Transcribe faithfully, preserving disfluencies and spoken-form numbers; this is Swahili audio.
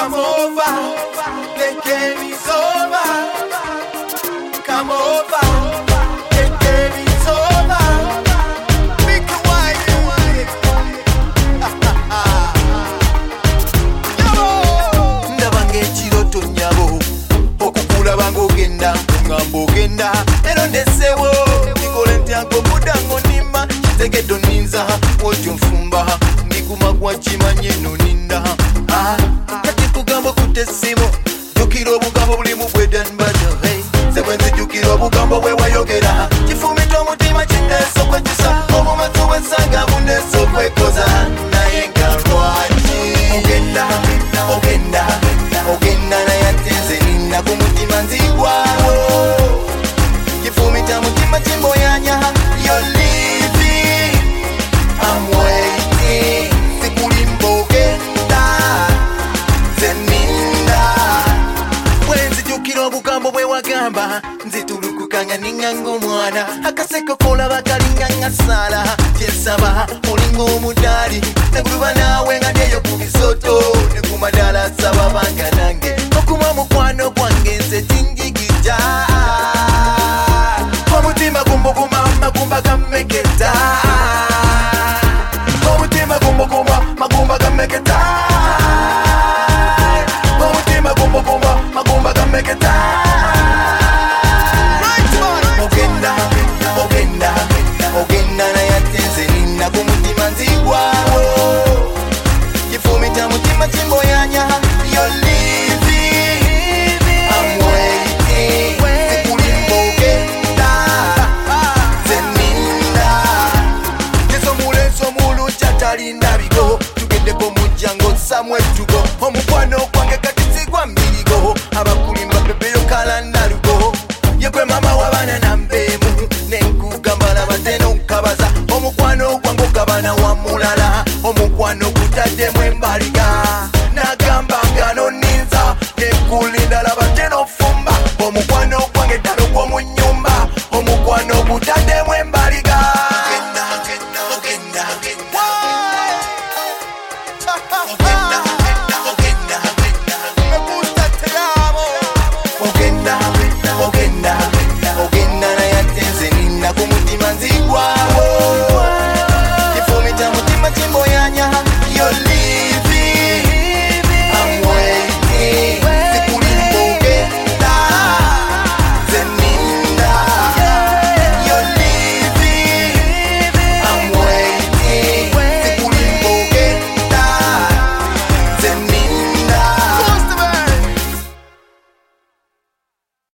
Come over, the game is over. Come over, the game is over. Make a wine, yo. Ndabange chiroto nyabo, okukula bango genda, ngambo genda. Ero ndesewo, nikole ntiango mudango nima, chitegedo ninza, ojo mfumba, nikuma kwa chimanye no ninda. Ah, kati kugambo kutesimo, jukiro bugambo bulimu bwedan bado, hey. Sewenzi jukiro bugambo wewa yogera, chifumito mutima chindeso kwetusa, omu matuwe sanga mundeso kwekoza, na yenga rwaji. Ogenda, ogenda, ogenda na yateze nina kumutima nzigwa. Chifumita mutima chimbo yanya, you're leaving, I'm waiting. Sikulimbo genda, zeninda. Wenzi jukiro bugambo bwe wagamba, nzitulukukanga ningango mwana. Akaseko kola bakalinga sala, jesaba olingo omudali. Neguluba nawe nga neyo kubisoto, nekumadala saba banga nange. Okuma mukwano gwange nze tinjigija. Omutima gumbo guma magumba gameketa. Omutima gumbo guma magumba gameketa. Omutima gumbo guma magumba gameketa. Ogenda, ogenda, ogenda na yateze nina kumutima nzigwa. Chifumita mutima chimbo yanya, you're leaving, I'm waiting. Sikulimbo genda, zeninda. Yeso mule so mulu chatali nabigo, tugende ko mujango samwe tugo. Omukwano kwange kati sigwa mbirigo, abakulimba pepeyo kala nalugo. Yekwe mama wabana nambemu, nenkugamba nabateno nkabaza. Omukwano kwangu kabana wa mulala, omukwano kutadde mwembaliga.